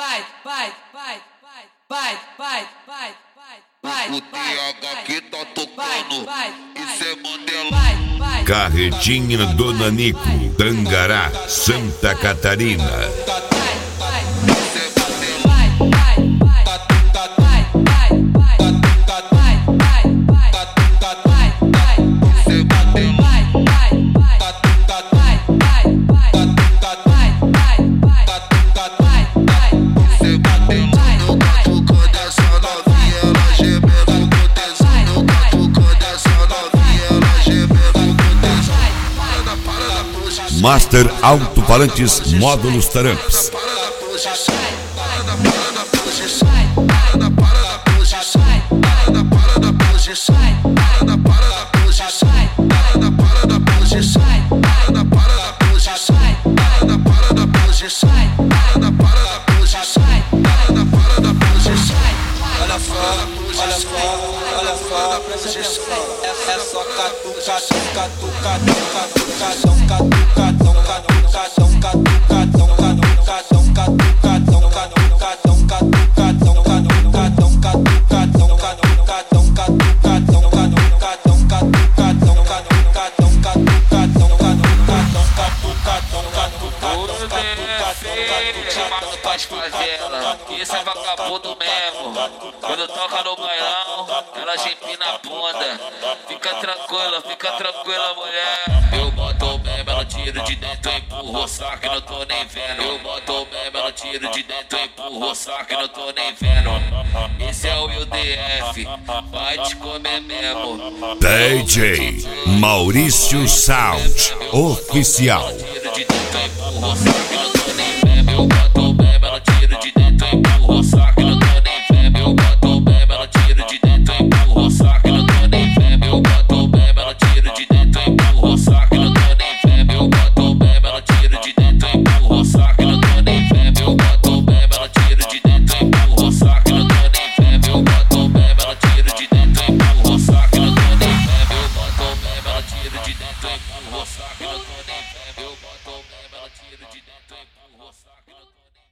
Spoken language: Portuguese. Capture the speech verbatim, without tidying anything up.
vai, vai, vai, vai, vai, vai, vai. O D H que tá tocando, isso é Mandela. Carretinha do Nanico, Tangará, Santa Catarina. Master Alto-Falantes Módulos Taramps. Olha só, olha só, olha só, presta atenção. É só catuca, catuca, catucadão, catucadão, catucadão, catucadão, catucadão, catucadão, catucadão, catucadão, catucadão, catucadão, catucadão, catucadão, catucadão, catucadão, catucadão, catucadão, catucadão, Chamado pras favela, isso é vagabundo mesmo. Quando toca no bailão, ela empina a bunda. Fica tranquila, fica tranquila, mulher. Eu boto o meme, ela tiro de dentro e empurro, só que não tô nem vendo. Eu boto o meme, ela tiro de dentro e empurro, só que não tô nem vendo. Esse é o U D F, vai te comer mesmo. D J Maurício Sound Oficial. Tiro de dentro e empurro,